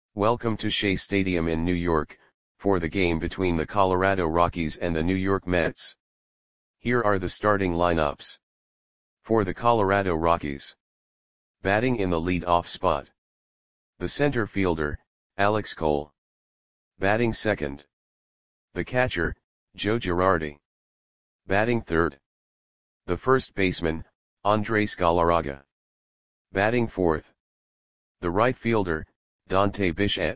Welcome to Shea Stadium in New York, for the game between the Colorado Rockies and the New York Mets. Here are the starting lineups. For the Colorado Rockies. Batting in the lead-off spot. The center fielder, Alex Cole. Batting second. The catcher, Joe Girardi. Batting third. The first baseman, Andres Galarraga. Batting fourth. The right fielder, Dante Bichette.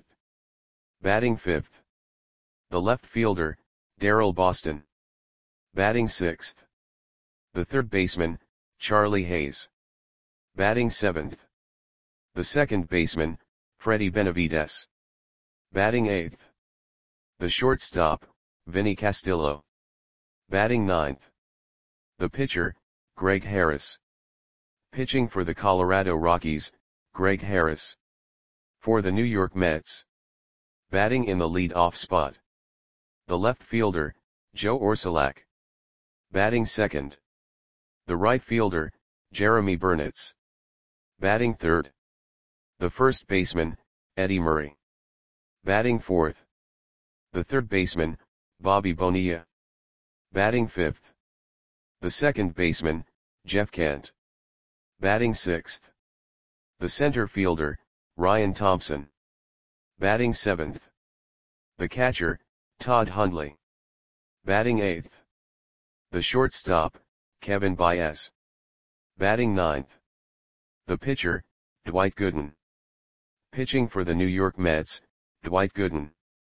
Batting fifth. The left fielder, Daryl Boston. Batting sixth. The third baseman, Charlie Hayes. Batting seventh. The second baseman, Freddie Benavides. Batting eighth. The shortstop, Vinny Castillo. Batting ninth. The pitcher, Greg Harris. Pitching for the Colorado Rockies, Greg Harris. For the New York Mets. Batting in the lead-off spot. The left fielder, Joe Orsulak. Batting second. The right fielder, Jeremy Burnitz. Batting third. The first baseman, Eddie Murray. Batting fourth. The third baseman, Bobby Bonilla. Batting fifth. The second baseman, Jeff Kent. Batting sixth. The center fielder, Ryan Thompson. Batting seventh. The catcher, Todd Hundley. Batting eighth. The shortstop, Kevin Baez. Batting ninth. The pitcher, Dwight Gooden. Pitching for the New York Mets, Dwight Gooden.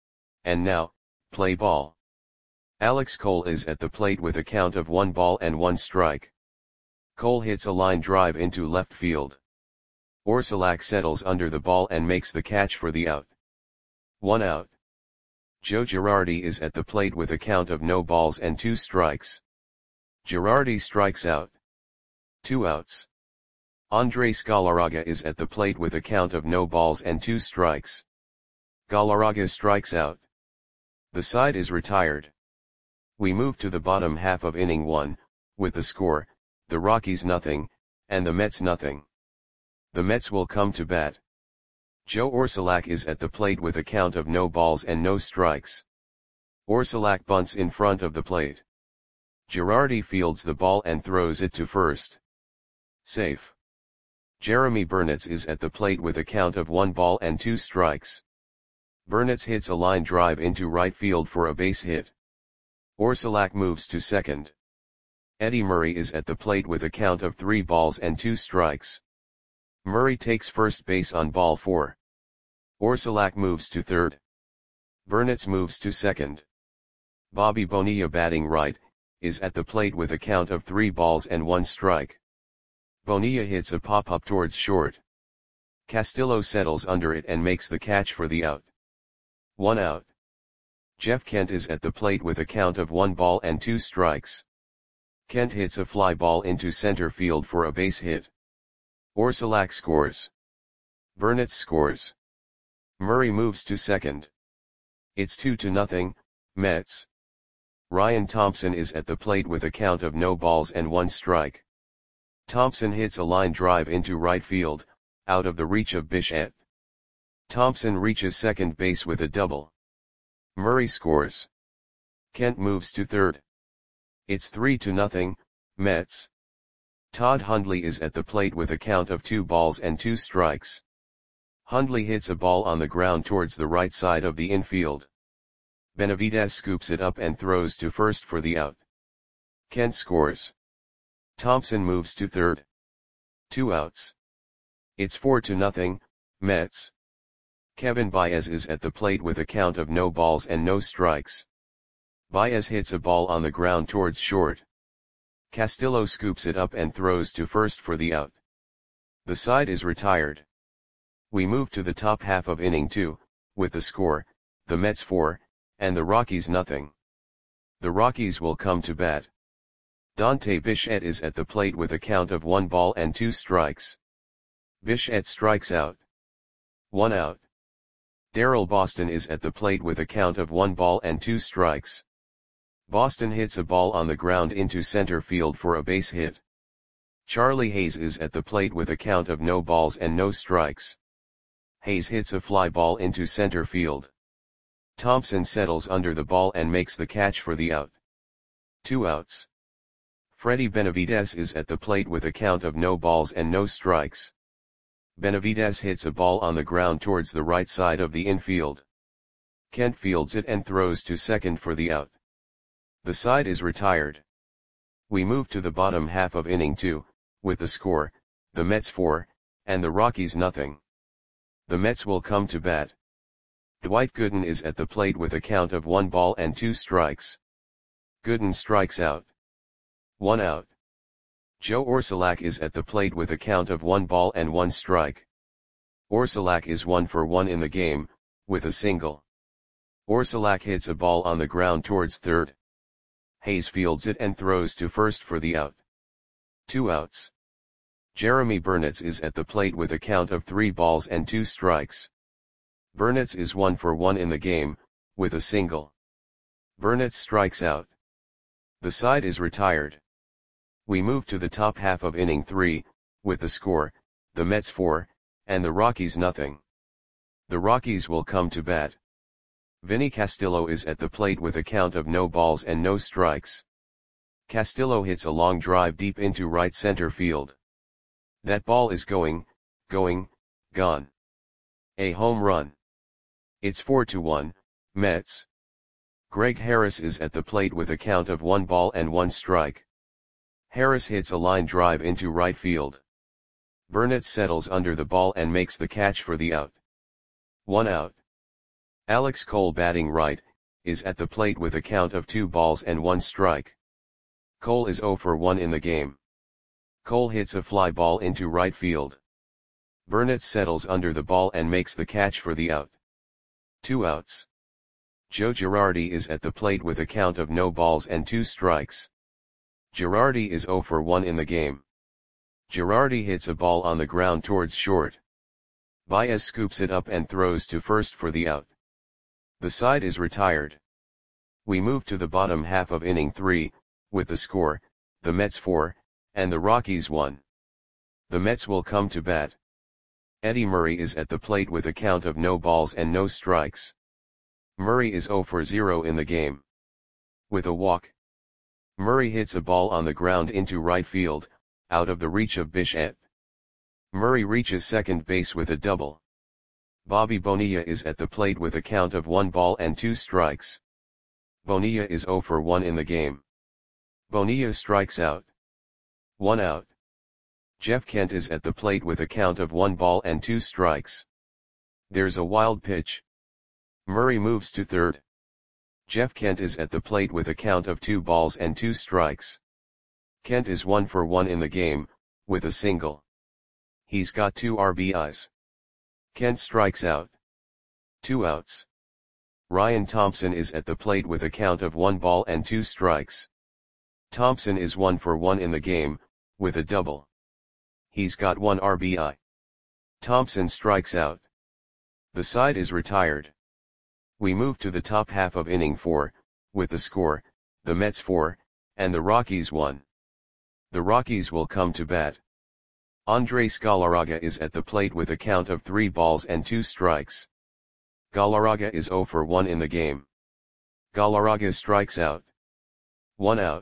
And now, play ball. Alex Cole is at the plate with a count of 1 ball and 1 strike. Cole hits a line drive into left field. Orsulak settles under the ball and makes the catch for the out. 1 out. Joe Girardi is at the plate with a count of no balls and 2 strikes. Girardi strikes out. 2 outs. Andres Galarraga is at the plate with a count of no balls and 2 strikes. Galarraga strikes out. The side is retired. We move to the bottom half of inning 1, with the score, the Rockies nothing, and the Mets nothing. The Mets will come to bat. Joe Orsulak is at the plate with a count of no balls and no strikes. Orsulak bunts in front of the plate. Girardi fields the ball and throws it to first. Safe. Jeremy Burnitz is at the plate with a count of 1 ball and 2 strikes. Burnitz hits a line drive into right field for a base hit. Orsulak moves to second. Eddie Murray is at the plate with a count of 3 balls and 2 strikes. Murray takes first base on ball 4. Orsulak moves to third. Burnitz moves to second. Bobby Bonilla, batting right, is at the plate with a count of 3 balls and 1 strike. Bonilla hits a pop-up towards short. Castillo settles under it and makes the catch for the out. 1 out. Jeff Kent is at the plate with a count of 1 ball and 2 strikes. Kent hits a fly ball into center field for a base hit. Orsulak scores. Burnitz scores. Murray moves to second. It's 2-0, Mets. Ryan Thompson is at the plate with a count of no balls and 1 strike. Thompson hits a line drive into right field, out of the reach of Bichette. Thompson reaches second base with a double. Murray scores. Kent moves to third. It's 3-0, Mets. Todd Hundley is at the plate with a count of 2 balls and 2 strikes. Hundley hits a ball on the ground towards the right side of the infield. Benavides scoops it up and throws to first for the out. Kent scores. Thompson moves to third. 2 outs. It's 4-0, Mets. Kevin Baez is at the plate with a count of no balls and no strikes. Baez hits a ball on the ground towards short. Castillo scoops it up and throws to first for the out. The side is retired. We move to the top half of inning 2, with the score, the Mets 4, and the Rockies nothing. The Rockies will come to bat. Dante Bichette is at the plate with a count of 1 ball and 2 strikes. Bichette strikes out. 1 out. Daryl Boston is at the plate with a count of 1 ball and 2 strikes. Boston hits a ball on the ground into center field for a base hit. Charlie Hayes is at the plate with a count of no balls and no strikes. Hayes hits a fly ball into center field. Thompson settles under the ball and makes the catch for the out. 2 outs. Freddie Benavides is at the plate with a count of no balls and no strikes. Benavides hits a ball on the ground towards the right side of the infield. Kent fields it and throws to second for the out. The side is retired. We move to the bottom half of inning 2, with the score, the Mets 4, and the Rockies nothing. The Mets will come to bat. Dwight Gooden is at the plate with a count of 1 ball and 2 strikes. Gooden strikes out. 1 out. Joe Orsulak is at the plate with a count of 1 ball and 1 strike. Orsulak is 1 for 1 in the game, with a single. Orsulak hits a ball on the ground towards third. Hayes fields it and throws to first for the out. 2 outs. Jeremy Burnitz is at the plate with a count of 3 balls and 2 strikes. Burnitz is 1 for 1 in the game, with a single. Burnitz strikes out. The side is retired. We move to the top half of inning 3, with the score, the Mets 4, and the Rockies nothing. The Rockies will come to bat. Vinny Castillo is at the plate with a count of no balls and no strikes. Castillo hits a long drive deep into right center field. That ball is gone. A home run. It's 4-1, Mets. Greg Harris is at the plate with a count of 1 ball and 1 strike. Harris hits a line drive into right field. Burnitz settles under the ball and makes the catch for the out. 1 out. Alex Cole, batting right, is at the plate with a count of 2 balls and 1 strike. Cole is 0 for 1 in the game. Cole hits a fly ball into right field. Burnitz settles under the ball and makes the catch for the out. 2 outs. Joe Girardi is at the plate with a count of no balls and 2 strikes. Girardi is 0 for 1 in the game. Girardi hits a ball on the ground towards short. Baez scoops it up and throws to first for the out. The side is retired. We move to the bottom half of inning 3, with the score, the Mets 4, and the Rockies 1. The Mets will come to bat. Eddie Murray is at the plate with a count of no balls and no strikes. Murray is 0 for 0 in the game. With a walk. Murray hits a ball on the ground into right field, out of the reach of Bichette. Murray reaches second base with a double. Bobby Bonilla is at the plate with a count of 1 ball and 2 strikes. Bonilla is 0 for 1 in the game. Bonilla strikes out. 1 out. Jeff Kent is at the plate with a count of 1 ball and 2 strikes. There's a wild pitch. Murray moves to third. Jeff Kent is at the plate with a count of 2 balls and 2 strikes. Kent is 1 for 1 in the game, with a single. He's got 2 RBIs. Kent strikes out. 2 outs. Ryan Thompson is at the plate with a count of 1 ball and 2 strikes. Thompson is 1 for 1 in the game, with a double. He's got 1 RBI. Thompson strikes out. The side is retired. We move to the top half of inning 4, with the score, the Mets 4, and the Rockies 1. The Rockies will come to bat. Andres Galarraga is at the plate with a count of 3 balls and 2 strikes. Galarraga is 0 for 1 in the game. Galarraga strikes out. 1 out.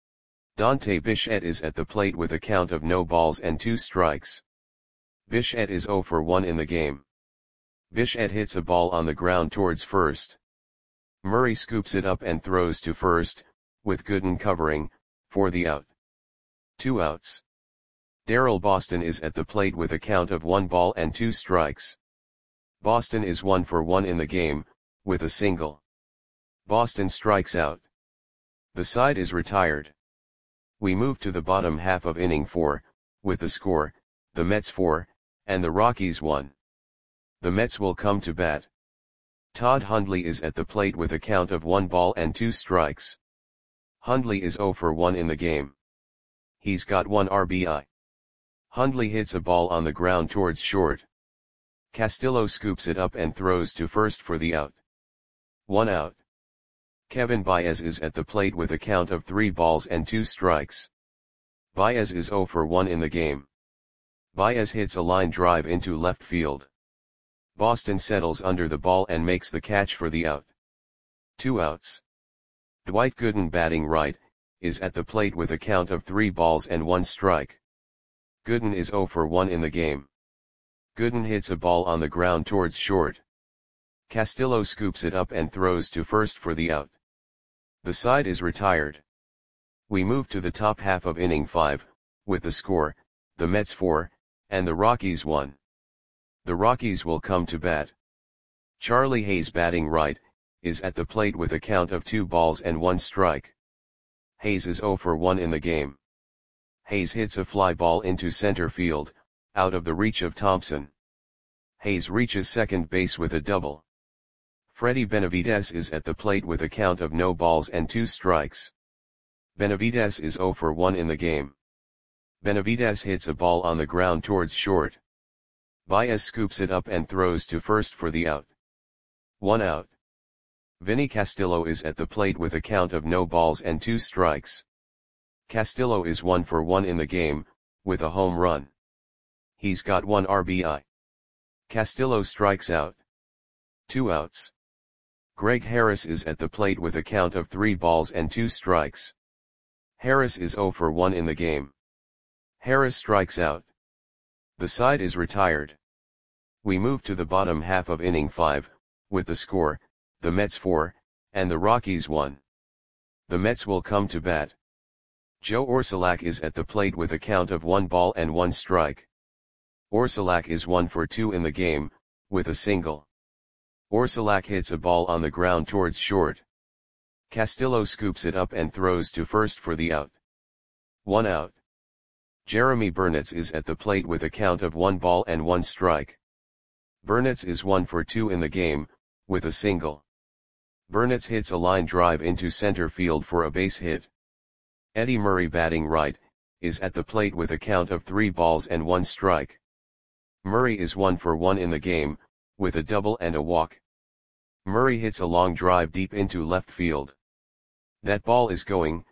Dante Bichette is at the plate with a count of no balls and 2 strikes. Bichette is 0 for 1 in the game. Bichette hits a ball on the ground towards first. Murray scoops it up and throws to first, with Gooden covering, for the out. 2 outs. Darrell Boston is at the plate with a count of 1 ball and 2 strikes. Boston is 1 for 1 in the game, with a single. Boston strikes out. The side is retired. We move to the bottom half of inning 4, with the score, the Mets 4, and the Rockies 1. The Mets will come to bat. Todd Hundley is at the plate with a count of 1 ball and 2 strikes. Hundley is 0 for 1 in the game. He's got 1 RBI. Hundley hits a ball on the ground towards short. Castillo scoops it up and throws to first for the out. 1 out. Kevin Baez is at the plate with a count of 3 balls and 2 strikes. Baez is 0 for 1 in the game. Baez hits a line drive into left field. Boston settles under the ball and makes the catch for the out. 2 outs. Dwight Gooden, batting right, is at the plate with a count of 3 balls and 1 strike. Gooden is 0 for 1 in the game. Gooden hits a ball on the ground towards short. Castillo scoops it up and throws to first for the out. The side is retired. We move to the top half of inning 5, with the score, the Mets 4, and the Rockies 1. The Rockies will come to bat. Charlie Hayes, batting right, is at the plate with a count of 2 balls and 1 strike. Hayes is 0 for 1 in the game. Hayes hits a fly ball into center field, out of the reach of Thompson. Hayes reaches second base with a double. Freddie Benavides is at the plate with a count of no balls and 2 strikes. Benavides is 0 for 1 in the game. Benavides hits a ball on the ground towards short. Baez scoops it up and throws to first for the out. 1 out. Vinny Castillo is at the plate with a count of no balls and 2 strikes. Castillo is 1 for 1 in the game, with a home run. He's got 1 RBI. Castillo strikes out. 2 outs. Greg Harris is at the plate with a count of 3 balls and 2 strikes. Harris is 0 for 1 in the game. Harris strikes out. The side is retired. We move to the bottom half of inning 5, with the score, the Mets 4, and the Rockies 1. The Mets will come to bat. Joe Orsulak is at the plate with a count of 1 ball and 1 strike. Orsulak is 1 for 2 in the game, with a single. Orsulak hits a ball on the ground towards short. Castillo scoops it up and throws to first for the out. 1 out. Jeremy Burnitz is at the plate with a count of 1 ball and 1 strike. Burnitz is 1 for 2 in the game, with a single. Burnitz hits a line drive into center field for a base hit. Eddie Murray, batting right, is at the plate with a count of 3 balls and 1 strike. Murray is 1 for 1 in the game, with a double and a walk. Murray hits a long drive deep into left field. That ball is gone.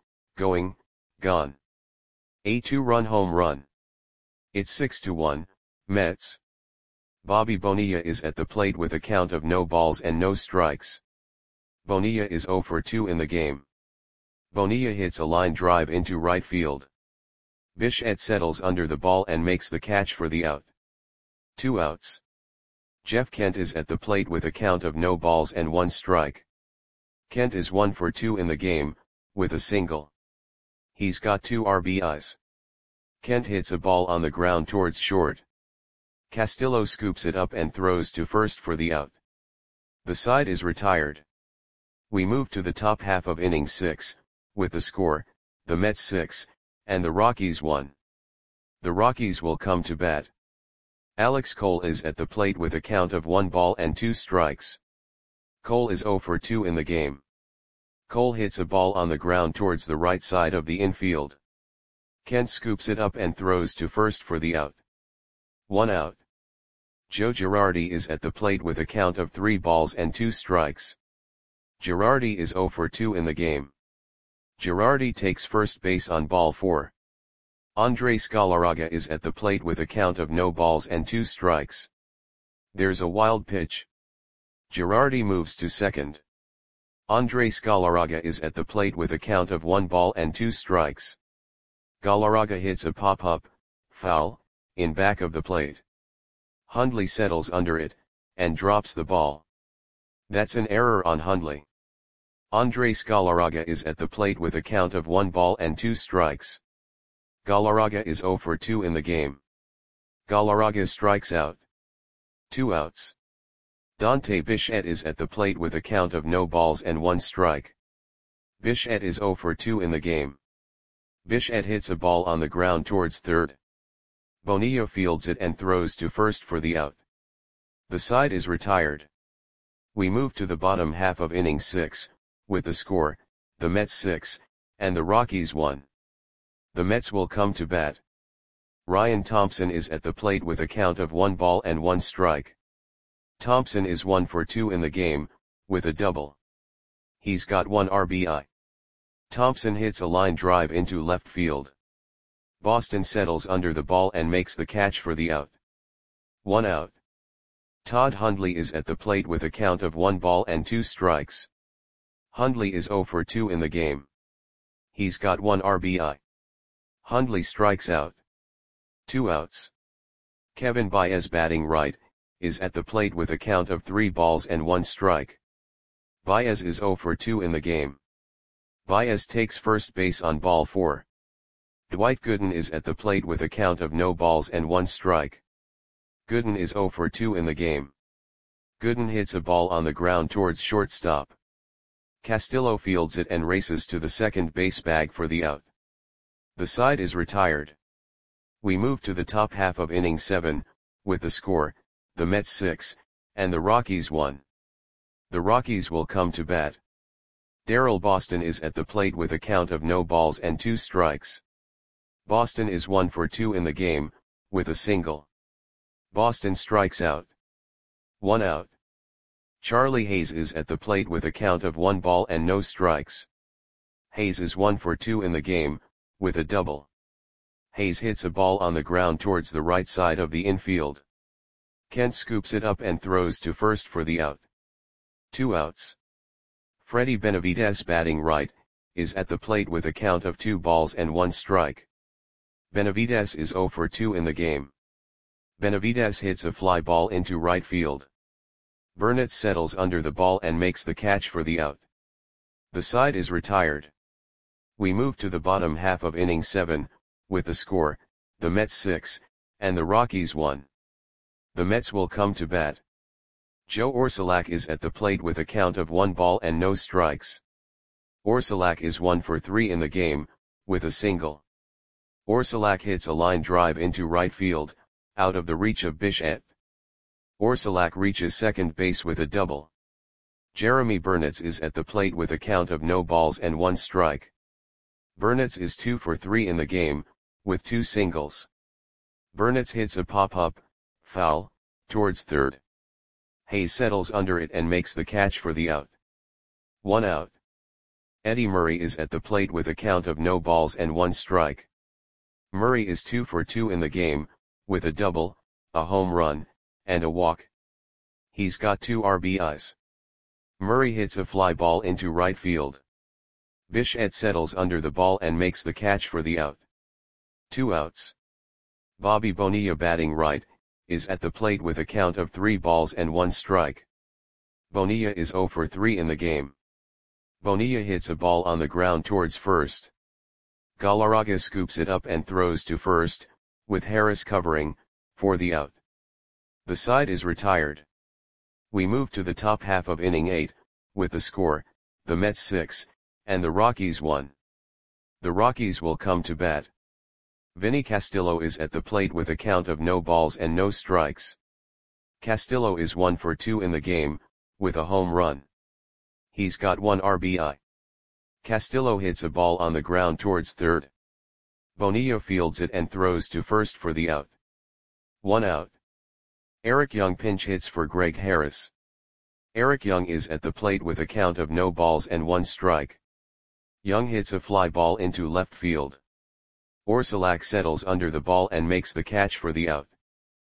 A 2-run home run. It's 6-1, Mets. Bobby Bonilla is at the plate with a count of no balls and no strikes. Bonilla is 0 for 2 in the game. Bonilla hits a line drive into right field. Bichette settles under the ball and makes the catch for the out. 2 outs. Jeff Kent is at the plate with a count of no balls and 1 strike. Kent is 1 for 2 in the game, with a single. He's got 2 RBIs. Kent hits a ball on the ground towards short. Castillo scoops it up and throws to first for the out. The side is retired. We move to the top half of inning 6, with the score, the Mets 6, and the Rockies 1. The Rockies will come to bat. Alex Cole is at the plate with a count of 1 ball and 2 strikes. Cole is 0 for 2 in the game. Cole hits a ball on the ground towards the right side of the infield. Kent scoops it up and throws to first for the out. 1 out. Joe Girardi is at the plate with a count of 3 balls and 2 strikes. Girardi is 0 for 2 in the game. Girardi takes first base on ball 4. Andres Galarraga is at the plate with a count of no balls and 2 strikes. There's a wild pitch. Girardi moves to second. Andres Galarraga is at the plate with a count of 1 ball and 2 strikes. Galarraga hits a pop-up, foul, in back of the plate. Hundley settles under it, and drops the ball. That's an error on Hundley. Andres Galarraga is at the plate with a count of 1 ball and 2 strikes. Galarraga is 0 for 2 in the game. Galarraga strikes out. 2 outs. Dante Bichette is at the plate with a count of no balls and 1 strike. Bichette is 0 for 2 in the game. Bichette hits a ball on the ground towards third. Bonilla fields it and throws to first for the out. The side is retired. We move to the bottom half of inning 6, with the score, the Mets 6, and the Rockies 1. The Mets will come to bat. Ryan Thompson is at the plate with a count of 1 ball and 1 strike. Thompson is 1 for 2 in the game, with a double. He's got 1 RBI. Thompson hits a line drive into left field. Boston settles under the ball and makes the catch for the out. 1 out. Todd Hundley is at the plate with a count of 1 ball and 2 strikes. Hundley is 0 for 2 in the game. He's got 1 RBI. Hundley strikes out. 2 outs. Kevin Baez, batting right, is at the plate with a count of 3 balls and 1 strike. Baez is 0 for 2 in the game. Baez takes first base on ball 4. Dwight Gooden is at the plate with a count of no balls and 1 strike. Gooden is 0 for 2 in the game. Gooden hits a ball on the ground towards shortstop. Castillo fields it and races to the second base bag for the out. The side is retired. We move to the top half of inning 7, with the score, the Mets 6, and the Rockies 1. The Rockies will come to bat. Darrell Boston is at the plate with a count of no balls and 2 strikes. Boston is 1 for 2 in the game, with a single. Boston strikes out. 1 out. Charlie Hayes is at the plate with a count of 1 ball and no strikes. Hayes is 1 for 2 in the game, with a double. Hayes hits a ball on the ground towards the right side of the infield. Kent scoops it up and throws to first for the out. 2 outs. Freddie Benavidez, batting right, is at the plate with a count of 2 balls and 1 strike. Benavidez is 0 for 2 in the game. Benavidez hits a fly ball into right field. Burnett settles under the ball and makes the catch for the out. The side is retired. We move to the bottom half of inning 7, with the score, the Mets 6, and the Rockies 1. The Mets will come to bat. Joe Orsulak is at the plate with a count of 1 ball and no strikes. Orsulak is 1 for 3 in the game, with a single. Orsulak hits a line drive into right field, out of the reach of Bichette. Orsulak reaches second base with a double. Jeremy Burnett is at the plate with a count of no balls and 1 strike. Burnett is 2 for 3 in the game, with 2 singles. Burnett hits a pop-up, foul, towards third. Hayes settles under it and makes the catch for the out. 1 out. Eddie Murray is at the plate with a count of no balls and 1 strike. Murray is 2 for 2 in the game, with a double, a home run, and a walk. He's got 2 RBIs. Murray hits a fly ball into right field. Bichette settles under the ball and makes the catch for the out. 2 outs. Bobby Bonilla, batting right, is at the plate with a count of 3 balls and 1 strike. Bonilla is 0 for 3 in the game. Bonilla hits a ball on the ground towards first. Galarraga scoops it up and throws to first, with Harris covering, for the out. The side is retired. We move to the top half of inning 8, with the score, the Mets 6, and the Rockies 1. The Rockies will come to bat. Vinny Castillo is at the plate with a count of no balls and no strikes. Castillo is 1 for 2 in the game, with a home run. He's got 1 RBI. Castillo hits a ball on the ground towards third. Bonilla fields it and throws to first for the out. 1 out. Eric Young pinch hits for Greg Harris. Eric Young is at the plate with a count of no balls and 1 strike. Young hits a fly ball into left field. Orsulak settles under the ball and makes the catch for the out.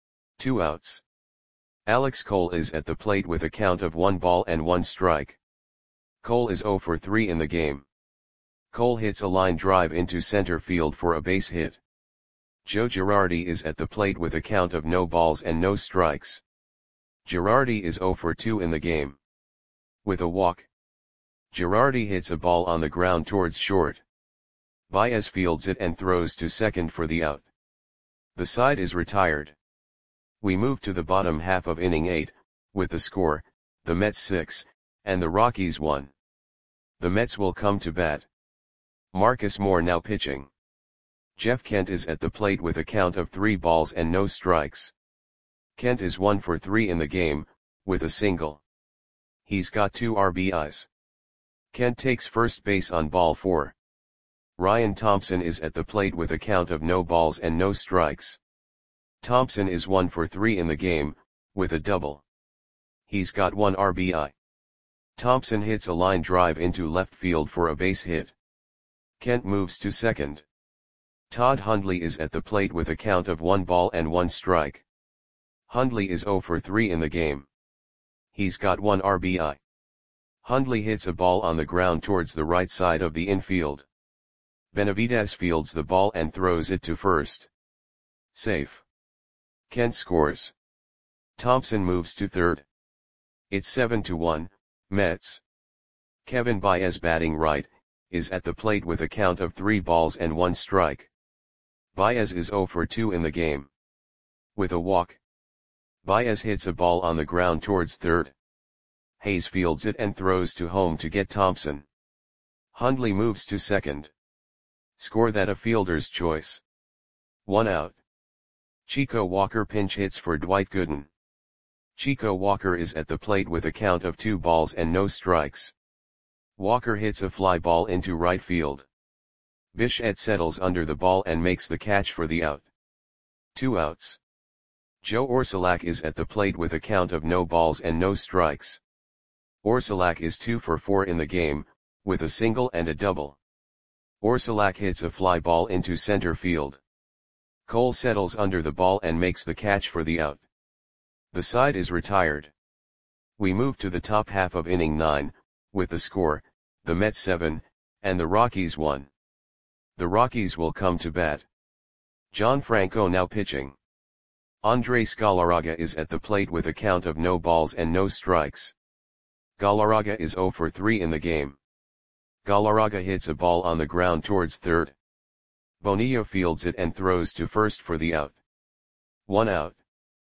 2 outs. Alex Cole is at the plate with a count of 1 ball and 1 strike. Cole is 0 for 3 in the game. Cole hits a line drive into center field for a base hit. Joe Girardi is at the plate with a count of no balls and no strikes. Girardi is 0 for 2 in the game. With a walk. Girardi hits a ball on the ground towards short. Baez fields it and throws to second for the out. The side is retired. We move to the bottom half of inning 8, with the score, the Mets 6, and the Rockies 1. The Mets will come to bat. Marcus Moore now pitching. Jeff Kent is at the plate with a count of 3 balls and no strikes. Kent is 1 for 3 in the game, with a single. He's got 2 RBIs. Kent takes first base on ball 4. Ryan Thompson is at the plate with a count of no balls and no strikes. Thompson is 1 for 3 in the game, with a double. He's got 1 RBI. Thompson hits a line drive into left field for a base hit. Kent moves to second. Todd Hundley is at the plate with a count of 1 ball and 1 strike. Hundley is 0 for 3 in the game. He's got 1 RBI. Hundley hits a ball on the ground towards the right side of the infield. Benavidez fields the ball and throws it to first. Safe. Kent scores. Thompson moves to third. It's 7-1, Mets. Kevin Baez, batting right, is at the plate with a count of 3 balls and 1 strike. Baez is 0 for 2 in the game. With a walk, Baez hits a ball on the ground towards third. Hayes fields it and throws to home to get Thompson. Hundley moves to second. Score that a fielder's choice. 1 out. Chico Walker pinch hits for Dwight Gooden. Chico Walker is at the plate with a count of 2 balls and no strikes. Walker hits a fly ball into right field. Bichette settles under the ball and makes the catch for the out. 2 outs. Joe Orsulak is at the plate with a count of no balls and no strikes. Orsulak is 2 for 4 in the game, with a single and a double. Orsulak hits a fly ball into center field. Cole settles under the ball and makes the catch for the out. The side is retired. We move to the top half of inning 9, with the score, the Mets 7, and the Rockies 1. The Rockies will come to bat. John Franco now pitching. Andres Galarraga is at the plate with a count of no balls and no strikes. Galarraga is 0 for 3 in the game. Galarraga hits a ball on the ground towards third. Bonilla fields it and throws to first for the out. 1 out.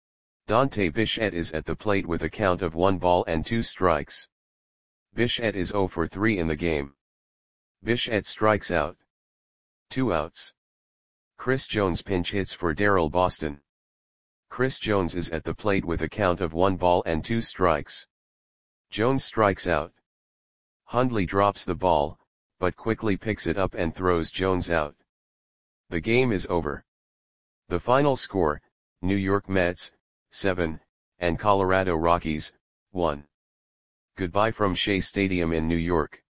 Dante Bichette is at the plate with a count of 1 ball and 2 strikes. Bichette is 0 for 3 in the game. Bichette strikes out. 2 outs. Chris Jones pinch hits for Darryl Boston. Chris Jones is at the plate with a count of 1 ball and 2 strikes. Jones strikes out. Hundley drops the ball, but quickly picks it up and throws Jones out. The game is over. The final score, New York Mets, 7, and Colorado Rockies, 1. Goodbye from Shea Stadium in New York.